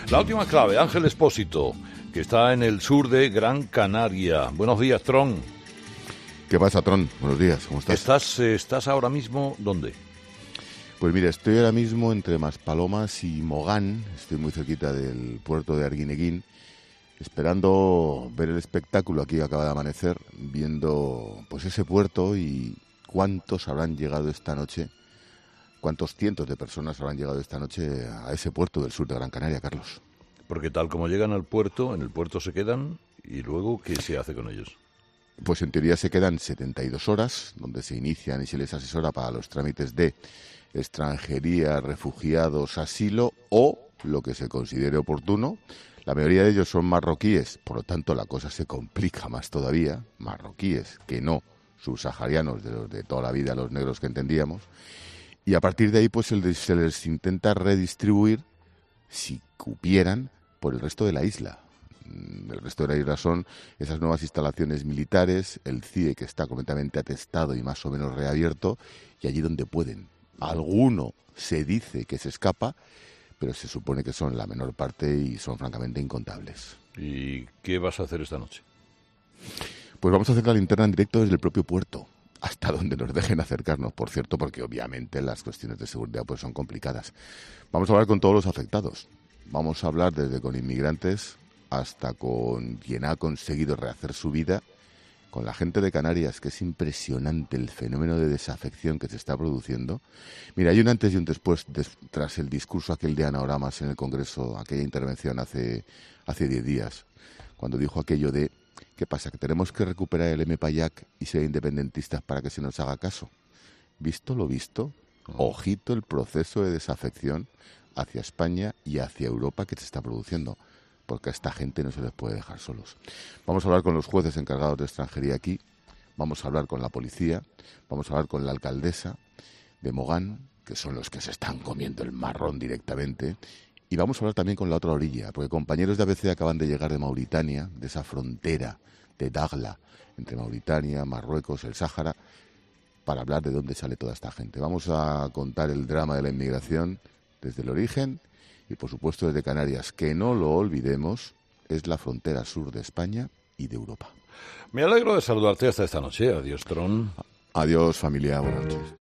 La última clave, Ángel Expósito, que está en el sur de Gran Canaria. Buenos días, Tron. ¿Qué pasa, Tron? Buenos días, ¿cómo estás? ¿Estás ahora mismo dónde? Pues mira, estoy ahora mismo entre Maspalomas y Mogán, estoy muy cerquita del puerto de Arguineguín, esperando ver el espectáculo aquí que acaba de amanecer, viendo pues ese puerto y cuántos habrán llegado esta noche, cuántos cientos de personas habrán llegado esta noche a ese puerto del sur de Gran Canaria, Carlos. Porque tal como llegan al puerto, en el puerto se quedan y luego, ¿qué se hace con ellos? Pues en teoría se quedan 72 horas, donde se inician y se les asesora para los trámites de extranjería, refugiados, asilo o lo que se considere oportuno. La mayoría de ellos son marroquíes, por lo tanto la cosa se complica más todavía. Marroquíes que no subsaharianos, de los de toda la vida, los negros que entendíamos. Y a partir de ahí pues se les intenta redistribuir, si cupieran, por el resto de la isla. El resto de la isla son esas nuevas instalaciones militares, el CIE que está completamente atestado y más o menos reabierto, y allí donde pueden. Alguno se dice que se escapa, pero se supone que son la menor parte y son francamente incontables. ¿Y qué vas a hacer esta noche? Pues vamos a hacer la linterna en directo desde el propio puerto, hasta donde nos dejen acercarnos, por cierto, porque obviamente las cuestiones de seguridad pues son complicadas. Vamos a hablar con todos los afectados. Vamos a hablar desde con inmigrantes hasta con quien ha conseguido rehacer su vida, con la gente de Canarias, que es impresionante el fenómeno de desafección que se está produciendo. Mira, hay un antes y un después tras el discurso aquel de Anaoramas en el Congreso, aquella intervención hace 10 días, cuando dijo aquello de, ¿qué pasa? ¿Que tenemos que recuperar el MPAYAC y ser independentistas para que se nos haga caso? ¿Visto lo visto? Ojito el proceso de desafección hacia España y hacia Europa que se está produciendo, porque a esta gente no se les puede dejar solos. Vamos a hablar con los jueces encargados de extranjería aquí, vamos a hablar con la policía, vamos a hablar con la alcaldesa de Mogán, que son los que se están comiendo el marrón directamente, y vamos a hablar también con la otra orilla, porque compañeros de ABC acaban de llegar de Mauritania, de esa frontera de Dagla, entre Mauritania, Marruecos, el Sáhara, para hablar de dónde sale toda esta gente. Vamos a contar el drama de la inmigración desde el origen, y por supuesto desde Canarias, que no lo olvidemos, es la frontera sur de España y de Europa. Me alegro de saludarte hasta esta noche. Adiós, Tron. Adiós, familia. Buenas noches.